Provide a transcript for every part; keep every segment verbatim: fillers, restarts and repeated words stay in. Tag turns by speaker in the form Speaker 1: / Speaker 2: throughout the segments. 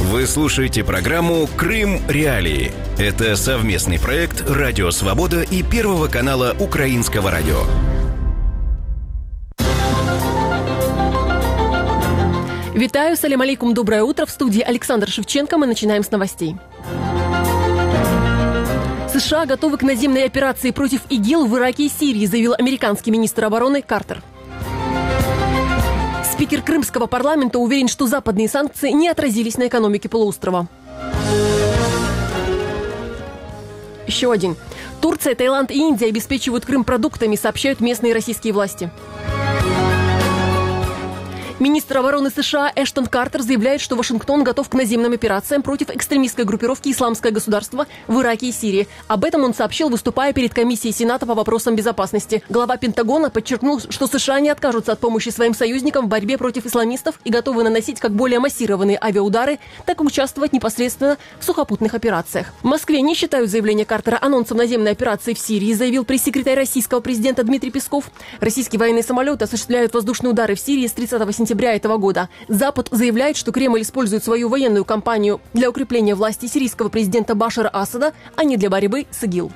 Speaker 1: Вы слушаете программу «Крым Реалии». Это совместный проект «Радио Свобода» и Первого канала Украинского радио.
Speaker 2: Витаю, салям алейкум, доброе утро. В студии Александр Шевченко. Мы начинаем с новостей. США готовы к наземной операции против ИГИЛ в Ираке и Сирии, заявил американский министр обороны Картер. Спикер Крымского парламента уверен, что западные санкции не отразились на экономике полуострова. Еще один. Турция, Таиланд и Индия обеспечивают Крым продуктами, сообщают местные российские власти. Министр обороны США Эштон Картер заявляет, что Вашингтон готов к наземным операциям против экстремистской группировки «Исламское государство» в Ираке и Сирии. Об этом он сообщил, выступая перед комиссией Сената по вопросам безопасности. Глава Пентагона подчеркнул, что США не откажутся от помощи своим союзникам в борьбе против исламистов и готовы наносить как более массированные авиаудары, так и участвовать непосредственно в сухопутных операциях. В Москве не считают заявление Картера анонсом наземной операции в Сирии, заявил пресс-секретарь российского президента Дмитрий Песков. Российские военные самолеты осуществляют воздушные удары в Сирии с тридцатого сентября этого года. Запад заявляет, что Кремль использует свою военную кампанию для укрепления власти сирийского президента Башара Асада, а не для борьбы с ИГИЛ.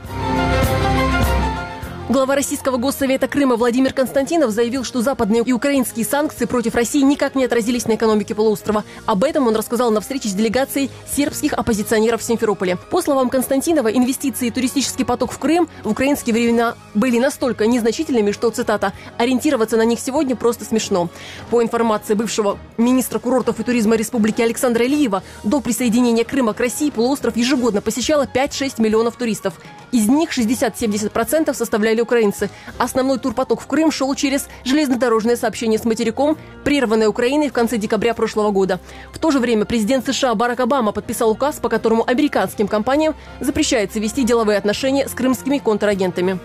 Speaker 2: Глава Российского госсовета Крыма Владимир Константинов заявил, что западные и украинские санкции против России никак не отразились на экономике полуострова. Об этом он рассказал на встрече с делегацией сербских оппозиционеров в Симферополе. По словам Константинова, инвестиции и туристический поток в Крым в украинские времена были настолько незначительными, что, цитата, «ориентироваться на них сегодня просто смешно». По информации бывшего министра курортов и туризма Республики Александра Илиева, до присоединения Крыма к России полуостров ежегодно посещало пять-шесть миллионов туристов. Из них шестьдесят-семьдесят процентов составляли украинцы. Основной турпоток в Крым шел через железнодорожное сообщение с материком, прерванное Украиной в конце декабря прошлого года. В то же время президент США Барак Обама подписал указ, по которому американским компаниям запрещается вести деловые отношения с крымскими контрагентами.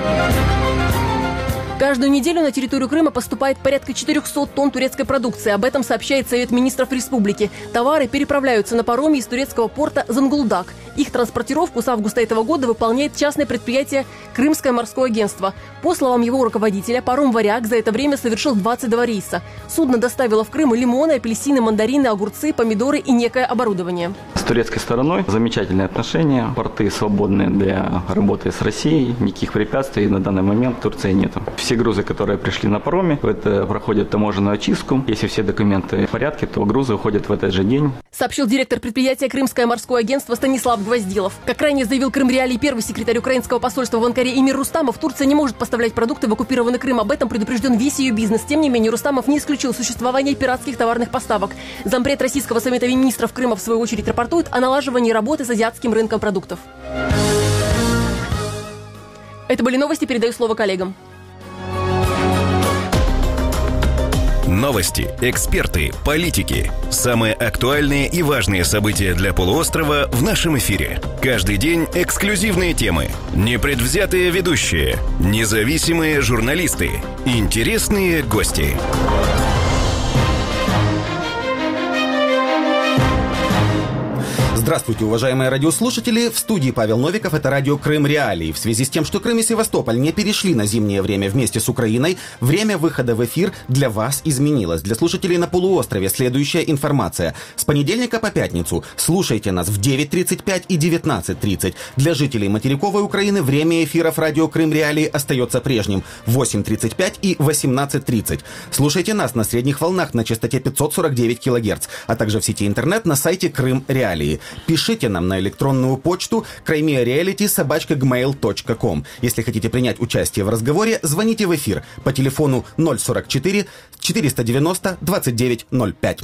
Speaker 2: Каждую неделю на территорию Крыма поступает порядка четыреста тонн турецкой продукции. Об этом сообщает Совет министров республики. Товары переправляются на пароме из турецкого порта Зонгулдак. Их транспортировку с августа этого года выполняет частное предприятие «Крымское морское агентство». По словам его руководителя, паром «Варяг» за это время совершил двадцать два рейса. Судно доставило в Крым лимоны, апельсины, мандарины, огурцы, помидоры и некое оборудование.
Speaker 3: С турецкой стороной замечательные отношения. Порты свободны для работы с Россией. Никаких препятствий на данный момент в Турции нету. Все грузы, которые пришли на пароме, это проходят таможенную очистку. Если все документы в порядке, то грузы уходят в этот же день.
Speaker 2: Сообщил директор предприятия «Крымское морское агентство» Станислав Гвоздилов. Как ранее заявил Крым Реалии первый секретарь украинского посольства в Анкаре Эмир Рустамов, Турция не может поставлять продукты в оккупированный Крым. Об этом предупрежден весь ее бизнес. Тем не менее, Рустамов не исключил существование пиратских товарных поставок. Зампред Российского совета министров Крыма в свою очередь рапортует о налаживании работы с азиатским рынком продуктов. Это были новости. Передаю слово коллегам.
Speaker 1: Новости, эксперты, политики. Самые актуальные и важные события для полуострова в нашем эфире. Каждый день эксклюзивные темы, непредвзятые ведущие, независимые журналисты, интересные гости.
Speaker 4: Здравствуйте, уважаемые радиослушатели. В студии Павел Новиков. Это радио «Крым Реалии». В связи с тем, что Крым и Севастополь не перешли на зимнее время вместе с Украиной, время выхода в эфир для вас изменилось. Для слушателей на полуострове следующая информация. С понедельника по пятницу слушайте нас в девять тридцать пять и девятнадцать тридцать. Для жителей материковой Украины время эфиров радио «Крым Реалии» остается прежним – восемь тридцать пять и восемнадцать тридцать. Слушайте нас на средних волнах на частоте пятьсот сорок девять килогерц, а также в сети интернет на сайте «Крым Реалии». Пишите нам на электронную почту краймиареалити собака джимейл точка ком. Если хотите принять участие в разговоре, звоните в эфир по телефону ноль сорок четыре четыреста девяносто двадцать девять ноль пять.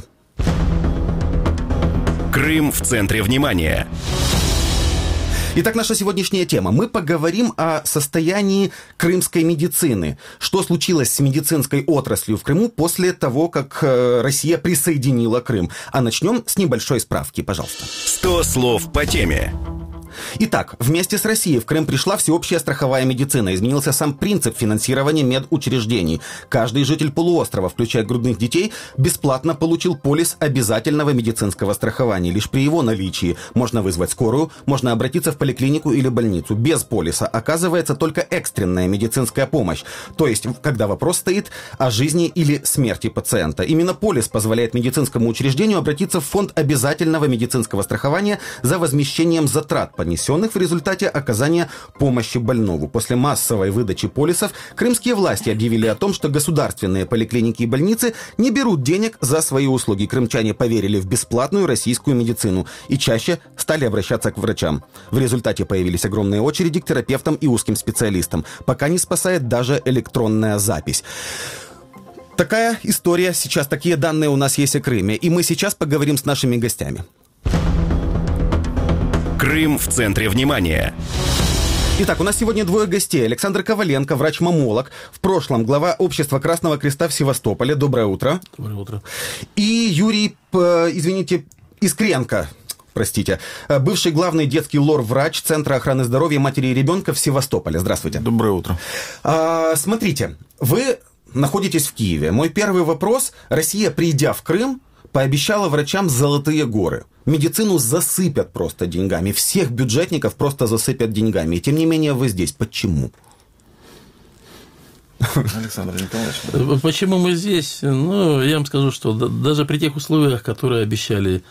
Speaker 1: Крым в центре внимания.
Speaker 4: Итак, наша сегодняшняя тема. Мы поговорим о состоянии крымской медицины. Что случилось с медицинской отраслью в Крыму после того, как Россия присоединила Крым. А начнем с небольшой справки, пожалуйста.
Speaker 1: сто слов по теме.
Speaker 4: Итак, вместе с Россией в Крым пришла всеобщая страховая медицина. Изменился сам принцип финансирования медучреждений. Каждый житель полуострова, включая грудных детей, бесплатно получил полис обязательного медицинского страхования. Лишь при его наличии можно вызвать скорую, можно обратиться в поликлинику или больницу. Без полиса оказывается только экстренная медицинская помощь. То есть, когда вопрос стоит о жизни или смерти пациента. Именно полис позволяет медицинскому учреждению обратиться в фонд обязательного медицинского страхования за возмещением затрат, понесенных в результате оказания помощи больному. После массовой выдачи полисов крымские власти объявили о том, что государственные поликлиники и больницы не берут денег за свои услуги. Крымчане поверили в бесплатную российскую медицину и чаще стали обращаться к врачам. В результате появились огромные очереди к терапевтам и узким специалистам. Пока не спасает даже электронная запись. Такая история сейчас, такие данные у нас есть о Крыме. И мы сейчас поговорим с нашими гостями.
Speaker 1: Крым в центре внимания.
Speaker 4: Итак, у нас сегодня двое гостей. Александр Коваленко, врач-маммолог, в прошлом глава общества Красного Креста в Севастополе. Доброе утро.
Speaker 5: Доброе утро.
Speaker 4: И Юрий, извините, Искренко, простите, бывший главный детский лор-врач Центра охраны здоровья матери и ребенка в Севастополе. Здравствуйте.
Speaker 5: Доброе утро.
Speaker 4: А, смотрите, вы находитесь в Киеве. Мой первый вопрос. Россия, придя в Крым, пообещала врачам золотые горы. Медицину засыпят просто деньгами. Всех бюджетников просто засыпят деньгами. И тем не менее вы здесь. Почему?
Speaker 5: Александр Николаевич. Почему мы здесь? Ну, я вам скажу, что даже при тех условиях, которые обещали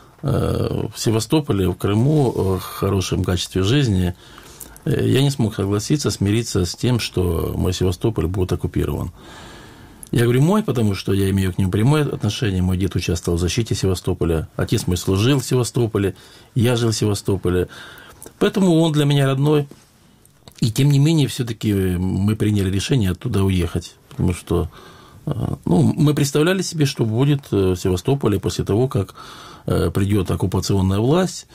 Speaker 5: в Севастополе, в Крыму, в хорошем качестве жизни, я не смог согласиться, смириться с тем, что мой Севастополь будет оккупирован. Я говорю «мой», потому что я имею к нему прямое отношение. Мой дед участвовал в защите Севастополя, отец мой служил в Севастополе, я жил в Севастополе. Поэтому он для меня родной. И тем не менее, все-таки мы приняли решение оттуда уехать. Потому что ну, мы представляли себе, что будет в Севастополе после того, как придет оккупационная власть.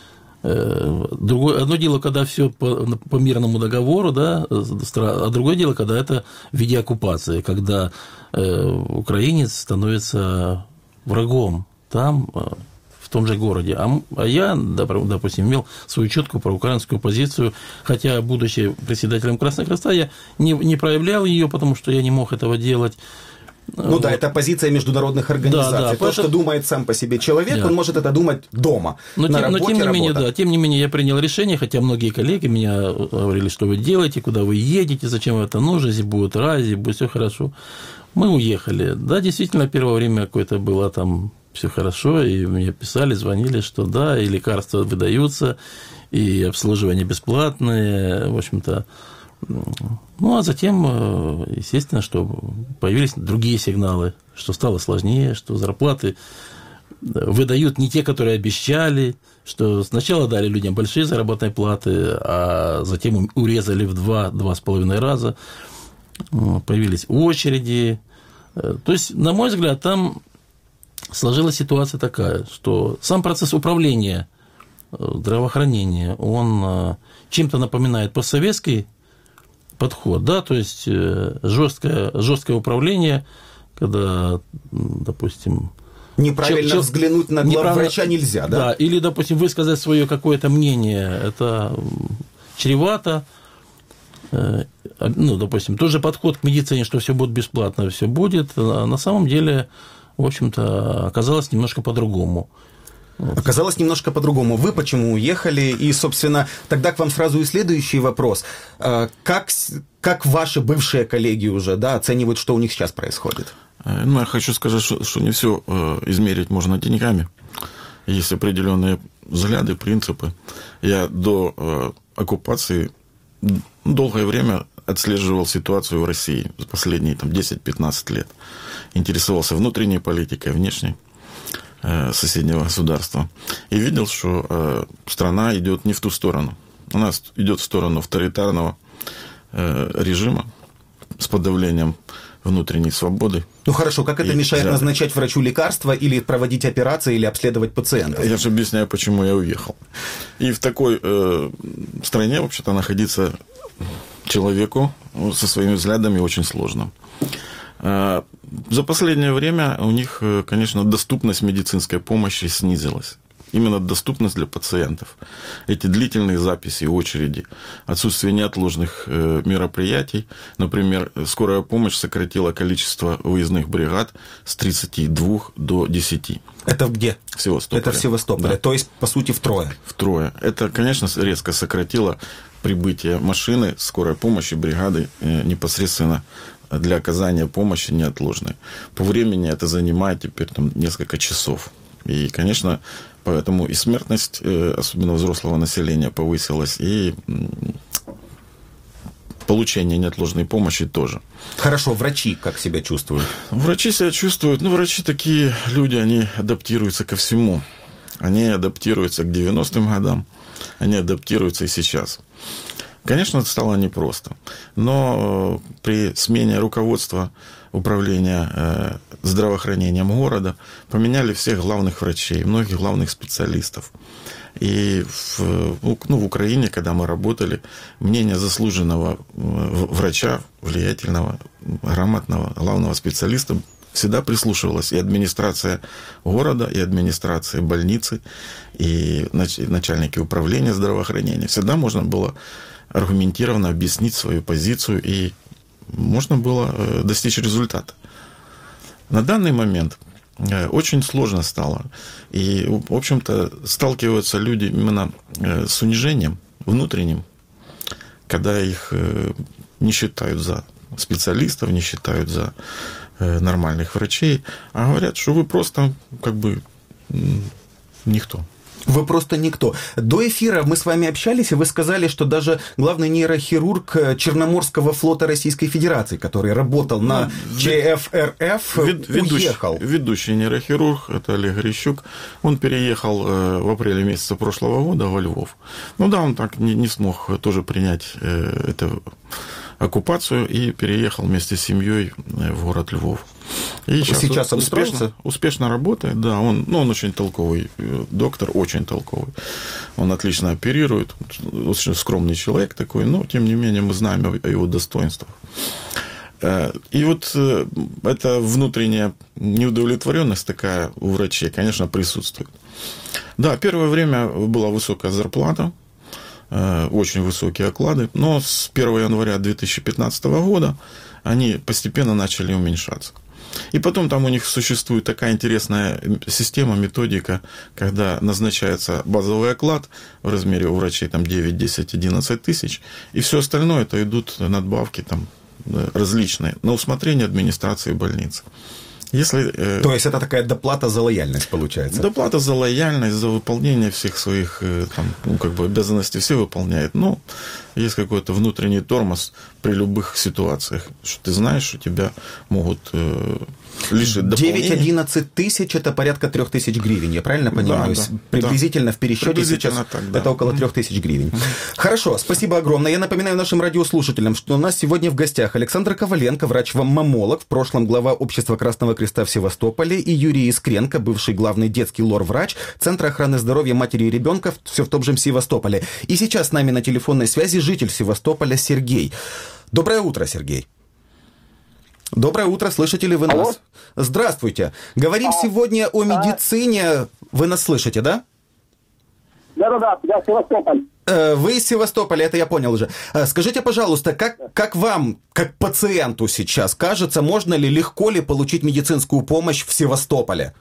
Speaker 5: Другое, одно дело, когда все по, по мирному договору, да, а другое дело, когда это в виде оккупации, когда э, украинец становится врагом там, э, в том же городе. А, а я, допустим, имел свою четкую проукраинскую позицию, хотя, будучи председателем Красного Креста, я не, не проявлял ее, потому что я не мог этого делать.
Speaker 4: Ну вот. Да, это позиция международных организаций. Да, да, То, поэтому... что думает сам по себе человек, да. он может это думать дома,
Speaker 5: но
Speaker 4: на
Speaker 5: тем,
Speaker 4: работе,
Speaker 5: но тем не
Speaker 4: работа.
Speaker 5: менее, да, тем не менее, я принял решение, хотя многие коллеги меня говорили, что вы делаете, куда вы едете, зачем это нужно, если будет рай, если будет все хорошо. Мы уехали. Да, действительно, первое время какое-то было там все хорошо, и мне писали, звонили, что да, и лекарства выдаются, и обслуживание бесплатное, в общем-то. Ну, а затем, естественно, что появились другие сигналы, что стало сложнее, что зарплаты выдают не те, которые обещали, что сначала дали людям большие заработные платы, а затем урезали в два-два с половиной раза, появились очереди. То есть, на мой взгляд, там сложилась ситуация такая, что сам процесс управления здравоохранения, он чем-то напоминает постсоветский подход, да, то есть жесткое, жесткое управление, когда, допустим...
Speaker 4: Неправильно чел, взглянуть на главврача нельзя, да?
Speaker 5: Да, или, допустим, высказать свое какое-то мнение, это чревато. Ну, допустим, тот же подход к медицине, что все будет бесплатно, все будет, а на самом деле, в общем-то, оказалось немножко по-другому.
Speaker 4: Оказалось немножко по-другому. Вы почему уехали? И, собственно, тогда к вам сразу и следующий вопрос. Как, как ваши бывшие коллеги уже да, оценивают, что у них сейчас происходит?
Speaker 6: Ну, я хочу сказать, что, что не все измерить можно деньгами. Есть определенные взгляды, принципы. Я до оккупации долгое время отслеживал ситуацию в России за последние там, десять-пятнадцать лет. Интересовался внутренней политикой, внешней соседнего государства. И видел, что э, страна идет не в ту сторону. Она идет в сторону авторитарного э, режима с подавлением внутренней свободы.
Speaker 4: Ну хорошо, как это мешает жары. Назначать врачу лекарства или проводить операции, или обследовать пациентов?
Speaker 6: Я же объясняю, почему я уехал. И в такой э, стране, вообще-то, находиться человеку со своими взглядами очень сложно. За последнее время у них, конечно, доступность медицинской помощи снизилась. именно доступность для пациентов. Эти длительные записи, очереди, отсутствие неотложных э, мероприятий. Например, скорая помощь сократила количество выездных бригад с тридцати двух до десяти.
Speaker 4: Это где?
Speaker 6: В Севастополе.
Speaker 4: Это в Севастополе,
Speaker 6: да.
Speaker 4: То есть, по сути, втрое.
Speaker 6: Втрое. Это, конечно, резко сократило прибытие машины скорой помощи, бригады э, непосредственно для оказания помощи неотложной. По времени это занимает теперь там, несколько часов. И, конечно, поэтому и смертность, особенно взрослого населения, повысилась, и получение неотложной помощи тоже.
Speaker 4: Хорошо, врачи как себя чувствуют?
Speaker 6: Врачи себя чувствуют, ну, врачи такие люди, они адаптируются ко всему. Они адаптируются к девяностым годам, они адаптируются и сейчас. Конечно, это стало непросто, но при смене руководства управления здравоохранением города поменяли всех главных врачей, многих главных специалистов. И в, ну, в Украине, когда мы работали, мнение заслуженного врача, влиятельного, грамотного, главного специалиста всегда прислушивалась и администрация города, и администрация больницы, и начальники управления здравоохранения. Всегда можно было аргументированно объяснить свою позицию, и можно было достичь результата. На данный момент очень сложно стало. И, в общем-то, сталкиваются люди именно с унижением внутренним, когда их не считают за специалистов, не считают за нормальных врачей, а говорят, что вы просто как бы никто.
Speaker 4: Вы просто никто. До эфира мы с вами общались, и вы сказали, что даже главный нейрохирург Черноморского флота Российской Федерации, который работал на ЧФРФ,
Speaker 6: Вед,
Speaker 4: уехал.
Speaker 6: Ведущий, ведущий нейрохирург, это Олег Грищук, он переехал в апреле месяца прошлого года во Львов. Ну да, он так не, не смог тоже принять эту оккупацию и переехал вместе с семьей в город Львов. И сейчас,
Speaker 4: сейчас
Speaker 6: успешно, успешно работает, да, он, ну, он очень толковый доктор, очень толковый. Он отлично оперирует, очень скромный человек такой, но, тем не менее, мы знаем о его достоинствах. И вот эта внутренняя неудовлетворенность такая у врачей, конечно, присутствует. Да, первое время была высокая зарплата, очень высокие оклады, но с первого января две тысячи пятнадцатого года они постепенно начали уменьшаться. И потом там у них существует такая интересная система, методика, когда назначается базовый оклад в размере у врачей там девять, десять, одиннадцать тысяч, и все остальное это идут надбавки там различные на усмотрение администрации больницы. Если, э,
Speaker 4: То есть это такая доплата за лояльность получается?
Speaker 6: Доплата за лояльность, за выполнение всех своих там, ну, как бы обязанностей все выполняет. Но есть какой-то внутренний тормоз при любых ситуациях, что ты знаешь, что тебя могут э, лишить дополнения.
Speaker 4: девять-одиннадцать тысяч – это порядка трех тысяч гривен, я правильно понимаю? Да, да, Приблизительно да. в пересчете
Speaker 6: Приблизительно
Speaker 4: сейчас
Speaker 6: так, да.
Speaker 4: это около трех тысяч гривен. Хорошо, спасибо огромное. Я напоминаю нашим радиослушателям, что у нас сегодня в гостях Александр Коваленко, врач-маммолог, в прошлом глава Общества Красного Креста в Севастополе, и Юрий Искренко, бывший главный детский лор-врач Центра охраны здоровья матери и ребенка, все в том же Севастополе. И сейчас с нами на телефонной связи житель Севастополя Сергей. Доброе утро, Сергей. Доброе утро, слышите ли вы нас? Алло? Здравствуйте. Говорим а, сегодня о медицине. Вы нас слышите, да?
Speaker 7: Да-да-да, я Севастополь.
Speaker 4: Вы из Севастополя, это я понял уже. Скажите, пожалуйста, как, как вам, как пациенту сейчас, кажется, можно ли, легко ли получить медицинскую помощь в Севастополе?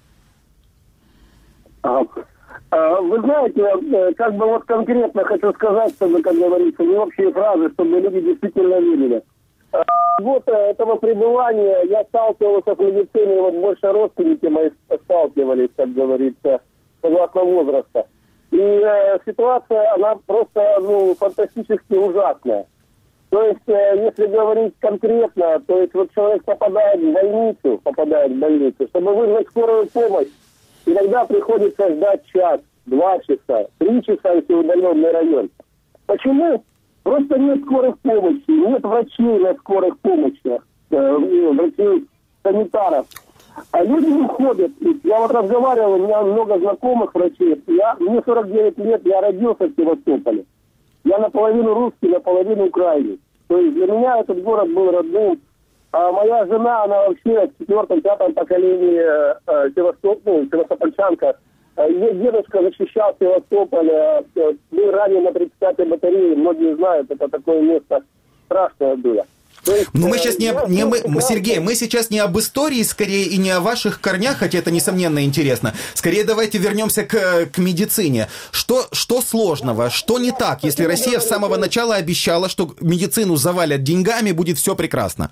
Speaker 7: Вы знаете, как бы вот конкретно хочу сказать, чтобы, как говорится, не общие фразы, чтобы люди действительно видели. Вот этого пребывания я сталкивался с медициной, вот больше родственники мои сталкивались, как говорится, согласно возраста. И э, ситуация, она просто, ну, фантастически ужасная. То есть, э, если говорить конкретно, то есть вот человек попадает в больницу, попадает в больницу, чтобы вызвать скорую помощь, иногда приходится ждать час, два часа, три часа, если удаленный район. Почему? Просто нет скорых помощи, нет врачей на скорых помощи, э, врачей санитаров. А люди не ходят. Я вот разговаривал, у меня много знакомых врачей. Я, мне сорок девять лет, я родился в Севастополе. Я наполовину русский, наполовину украинец. То есть для меня этот город был родным. А моя жена, она вообще в четвертом-пятом поколении э, Севастоп... ну, севастопольчанка. Ее дедушка защищал Севастополь, был ранен на тридцать пятой батарее, многие знают, это такое место страшное было.
Speaker 4: Но мы сейчас не, не мы, Сергей, мы сейчас не об истории, скорее, и не о ваших корнях, хотя это, несомненно, интересно. Скорее, давайте вернемся к, к медицине. Что, что сложного, что не так, если Россия с самого начала обещала, что медицину завалят деньгами, будет все прекрасно?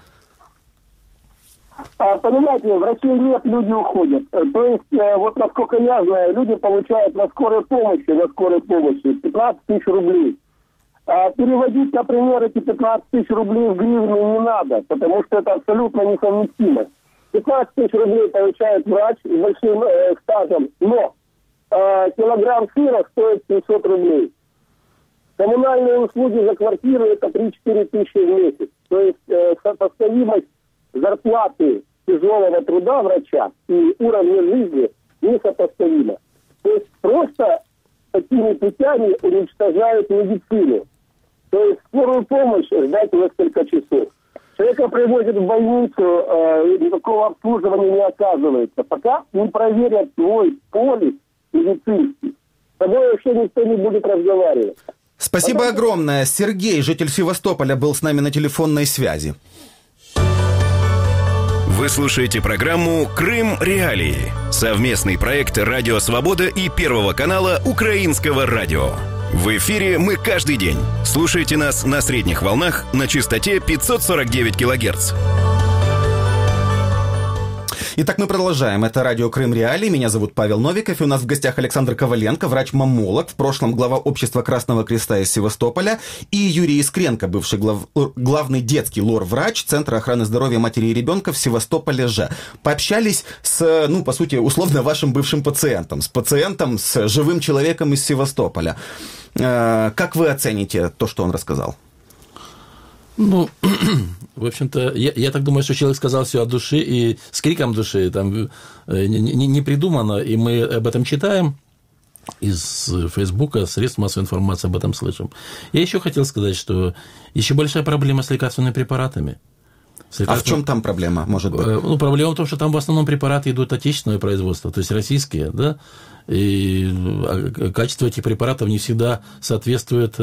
Speaker 7: Понимаете, в России нет, люди уходят. То есть, вот насколько я знаю, люди получают на скорой помощи, на скорой помощи пятнадцать тысяч рублей. А переводить, например, эти пятнадцать тысяч рублей в гривны не надо, потому что это абсолютно несовместимо. пятнадцать тысяч рублей получает врач с большим э, стажем, но э, килограмм сыра стоит семьсот рублей. Коммунальные услуги за квартиру это три-четыре тысячи в месяц. То есть э, сопоставимость зарплаты тяжелого труда врача и уровня жизни несопоставима. То есть просто такими путями уничтожают медицину. То есть скорую помощь ждать несколько часов. Человека привозят в больницу, э, никакого обслуживания не оказывается. Пока не проверят свой полис медицинский, с тобой вообще никто не будет разговаривать.
Speaker 4: Спасибо Потому... огромное. Сергей, житель Севастополя, был с нами на телефонной связи.
Speaker 1: Вы слушаете программу «Крым Реалии». Совместный проект «Радио Свобода» и Первого канала Украинского радио. В эфире мы каждый день. Слушайте нас на средних волнах на частоте пятьсот сорок девять килогерц.
Speaker 4: Итак, мы продолжаем. Это радио «Крым Реалии». Меня зовут Павел Новиков. И у нас в гостях Александр Коваленко, врач-маммолог, в прошлом глава общества Красного Креста из Севастополя, и Юрий Искренко, бывший глав... главный детский лор-врач Центра охраны здоровья матери и ребенка в Севастополе же. Пообщались с, ну, по сути, условно вашим бывшим пациентом, с пациентом, с живым человеком из Севастополя. Как вы оцените то, что он рассказал?
Speaker 5: Ну, в общем-то, я, я так думаю, что человек сказал все от души и с криком души, там не, не, не придумано, и мы об этом читаем из Фейсбука, средств массовой информации об этом слышим. Я еще хотел сказать, что еще большая проблема с лекарственными препаратами. С лекарственными...
Speaker 4: А в чем там проблема, может быть?
Speaker 5: Ну, проблема в том, что там в основном препараты идут отечественного производства, то есть российские, да, и качество этих препаратов не всегда соответствует,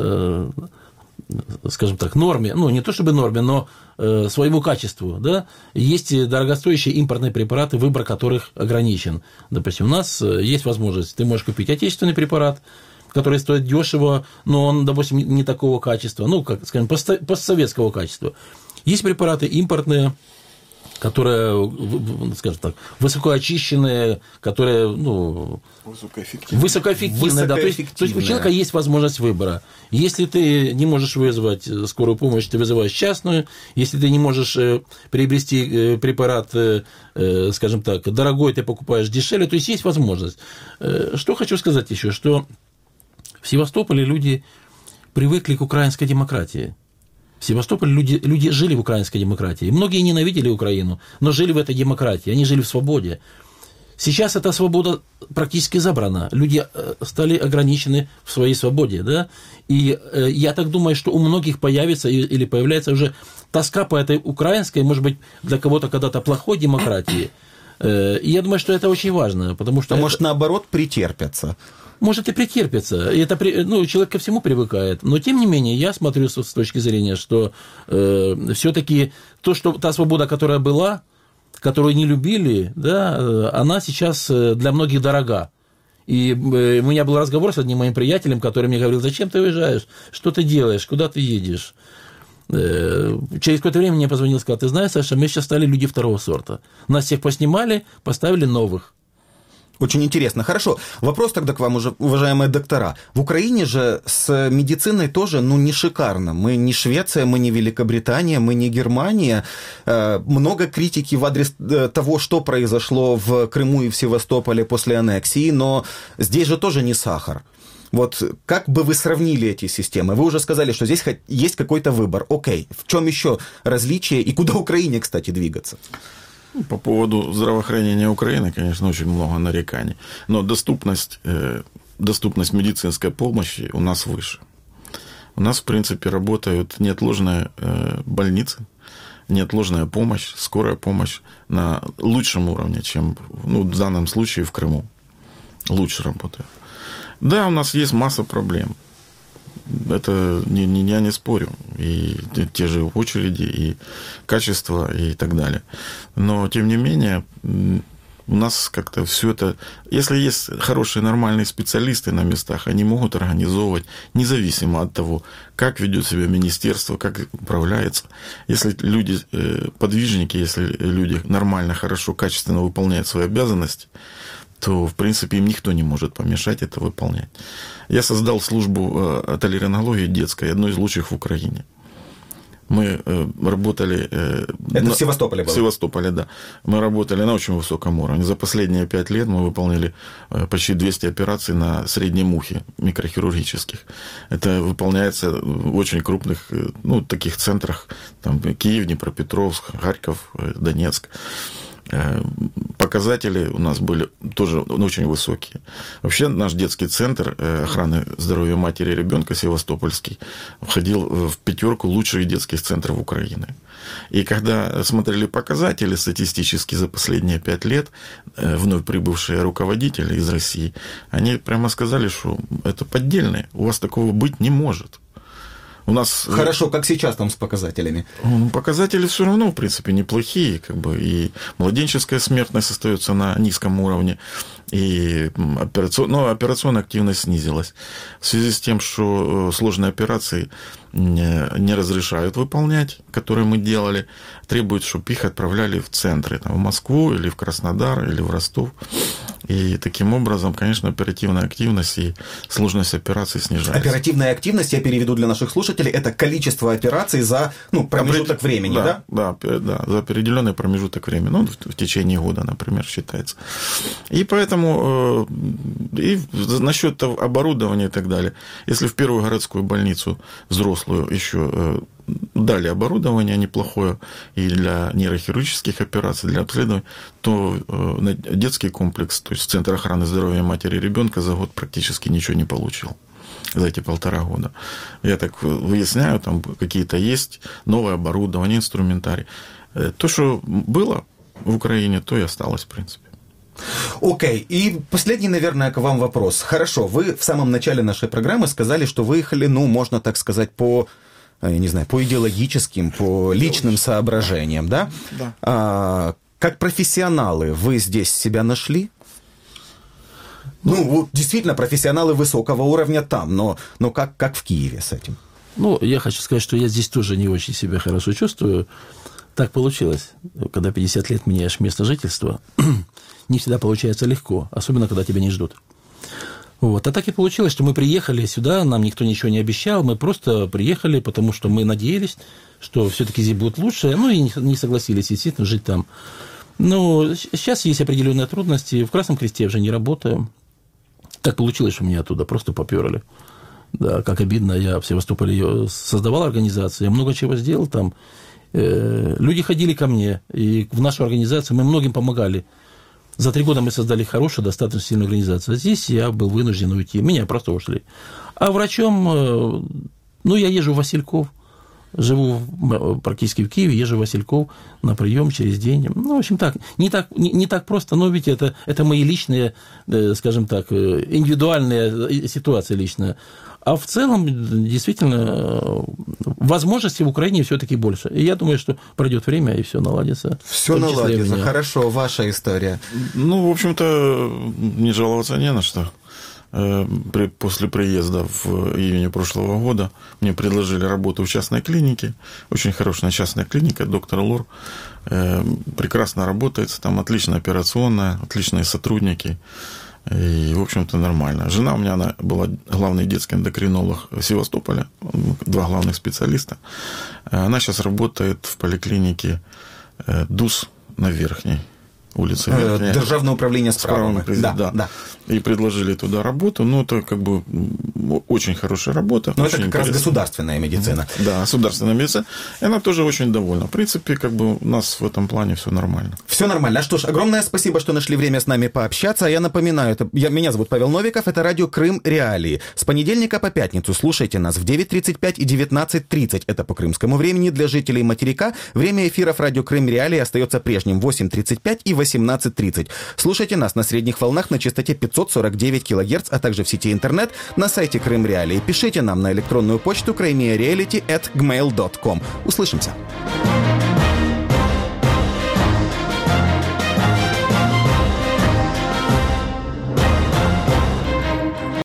Speaker 5: скажем так, норме, ну, не то чтобы норме, но э, своему качеству, да, есть дорогостоящие импортные препараты, выбор которых ограничен. Допустим, у нас есть возможность, ты можешь купить отечественный препарат, который стоит дешево, но он, допустим, не такого качества, ну, как, скажем, постсоветского качества. Есть препараты импортные, которые, скажем так, высокоочищенные, которые, ну, высокоэффективные. Высокоэффективные, да. То есть, то есть у человека есть возможность выбора. Если ты не можешь вызвать скорую помощь, ты вызываешь частную. Если ты не можешь приобрести препарат, скажем так, дорогой, ты покупаешь дешевле, то есть есть возможность. Что хочу сказать еще, что в Севастополе люди привыкли к украинской демократии. В Севастополе люди, люди жили в украинской демократии. Многие ненавидели Украину, но жили в этой демократии, они жили в свободе. Сейчас эта свобода практически забрана. Люди стали ограничены в своей свободе. Да? И я так думаю, что у многих появится или появляется уже тоска по этой украинской, может быть, для кого-то когда-то плохой демократии. И я думаю, что это очень важно. Потому что
Speaker 4: а
Speaker 5: это...
Speaker 4: может, наоборот, претерпятся? Может
Speaker 5: и претерпится. И это, ну, человек ко всему привыкает. Но, тем не менее, я смотрю с точки зрения, что э, все-таки то, что та свобода, которая была, которую не любили, да, она сейчас для многих дорога. И у меня был разговор с одним моим приятелем, который мне говорил: зачем ты уезжаешь, что ты делаешь, куда ты едешь? Через какое-то время мне позвонил и сказал: ты знаешь, Саша, мы сейчас стали люди второго сорта. Нас всех поснимали, поставили новых.
Speaker 4: Очень интересно. Хорошо. Вопрос тогда к вам, уже, уважаемые доктора. В Украине же с медициной тоже, ну, не шикарно. Мы не Швеция, мы не Великобритания, мы не Германия. Много критики в адрес того, что произошло в Крыму и в Севастополе после аннексии, но здесь же тоже не сахар. Вот как бы вы сравнили эти системы? Вы уже сказали, что здесь есть какой-то выбор. Окей. В чем еще различие и куда Украине, кстати, двигаться?
Speaker 6: По поводу здравоохранения Украины, конечно, очень много нареканий. Но доступность, э, доступность медицинской помощи у нас выше. У нас, в принципе, работают неотложные э, больницы, неотложная помощь, скорая помощь на лучшем уровне, чем, ну, в данном случае в Крыму. лучше работают. Да, у нас есть масса проблем. Это не, не, я не спорю. И те же очереди, и качество, и так далее. Но, тем не менее, у нас как-то все это... Если есть хорошие, нормальные специалисты на местах, они могут организовывать, независимо от того, как ведет себя министерство, как управляется. Если люди, подвижники, если люди нормально, хорошо, качественно выполняют свои обязанности, то, в принципе, им никто не может помешать это выполнять. Я создал службу отолерингологии детской, одной из лучших в Украине. Мы работали...
Speaker 4: Это на... в Севастополе было?
Speaker 6: В Севастополе, да. Мы работали на очень высоком уровне. За последние пять лет мы выполнили почти двести операций на среднем ухе, микрохирургических. Это выполняется в очень крупных, ну, таких центрах, там, Киев, Днепропетровск, Харьков, Донецк. Показатели у нас были тоже очень высокие. Вообще наш детский центр охраны здоровья матери и ребенка Севастопольский входил в пятерку лучших детских центров Украины. И когда смотрели показатели статистически за последние пять лет, вновь прибывшие руководители из России, они прямо сказали, что это поддельное, у вас такого быть не может. У нас...
Speaker 4: Хорошо, как сейчас там с показателями?
Speaker 6: Ну, показатели все равно, в принципе, неплохие. Как бы, и младенческая смертность остается на низком уровне, и операцион... Но операционная активность снизилась. В связи с тем, что сложные операции не разрешают выполнять, которые мы делали, требуют, чтобы их отправляли в центры, там, в Москву или в Краснодар, или в Ростов. И таким образом, конечно, оперативная активность и сложность операций снижается.
Speaker 4: Оперативная активность, я переведу для наших слушателей, это количество операций за, ну, промежуток времени, да?
Speaker 6: Да, да, да, за определенный промежуток времени, ну, в, в течение года, например, считается. И поэтому, э, и насчет оборудования и так далее, если в первую городскую больницу взрослую еще э, дали оборудование неплохое и для нейрохирургических операций, для обследований, то э, детский комплекс, то есть Центр охраны здоровья матери и ребенка за год практически ничего не получил. За эти полтора года. Я так выясняю, там какие-то есть новое оборудование, инструментарий. То, что было в Украине, то и осталось, в принципе.
Speaker 4: Окей, okay. И последний, наверное, к вам вопрос. Хорошо, вы в самом начале нашей программы сказали, что выехали, ну, можно так сказать, по, я не знаю, по идеологическим, по личным соображениям, да?
Speaker 6: Да.
Speaker 4: А, как профессионалы вы здесь себя нашли? Ну, вот, действительно, профессионалы высокого уровня там, но, но как, как в Киеве с этим?
Speaker 5: Ну, я хочу сказать, что я здесь тоже не очень себя хорошо чувствую. Так получилось. Когда пятьдесят лет меняешь место жительства, не всегда получается легко, особенно когда тебя не ждут. Вот. А так и получилось, что мы приехали сюда, нам никто ничего не обещал, мы просто приехали, потому что мы надеялись, что все-таки здесь будет лучше, ну и не согласились, естественно, жить там. Но сейчас есть определенные трудности. В Красном Кресте я уже не работаю. Так получилось, что меня оттуда просто попёрли. Да, как обидно, я в Севастополе создавал организацию, я много чего сделал там. Люди ходили ко мне, и в нашу организацию мы многим помогали. За три года мы создали хорошую, достаточно сильную организацию. А здесь я был вынужден уйти. Меня просто ушли. А врачом, ну, я езжу в Васильков. Живу практически в Киеве, езжу в Васильков на прием через день. Ну, в общем, так, не так, не, не так просто, но ведь это, это мои личные, скажем так, индивидуальные ситуации личные. А в целом, действительно, возможностей в Украине все-таки больше. И я думаю, что пройдет время, и все наладится.
Speaker 4: Все наладится. Хорошо, ваша история.
Speaker 6: Ну, в общем-то, не жаловаться не на что. После приезда в июне прошлого года мне предложили работу в частной клинике. Очень хорошая частная клиника, доктор Лор. Прекрасно работает, там отличная операционная, отличные сотрудники. И, в общем-то, нормально. Жена у меня, она была главный детский эндокринолог Севастополя, два главных специалиста. Она сейчас работает в поликлинике ДУС на Верхней улице.
Speaker 4: Державное управление справами.
Speaker 6: Да, да. И предложили туда работу. Ну, это как бы очень хорошая работа.
Speaker 4: Но
Speaker 6: очень
Speaker 4: это как раз государственная медицина.
Speaker 6: Да, государственная медицина. И она тоже очень довольна. В принципе, как бы у нас в этом плане все нормально.
Speaker 4: Все нормально. Что ж, огромное спасибо, что нашли время с нами пообщаться. А я напоминаю, это, я, меня зовут Павел Новиков, это радио «Крым Реалии». С понедельника по пятницу слушайте нас в девять тридцать пять и девятнадцать тридцать. Это по крымскому времени. Для жителей материка время эфиров радио «Крым Реалии» остается прежним восемь тридцать пять и восемнадцать тридцать. Слушайте нас на средних волнах на частоте пятьсот сорок девять килогерц, а также в сети интернет на сайте Крым Реалии. Пишите нам на электронную почту крымреалити эт джимейл точка ком. Услышимся.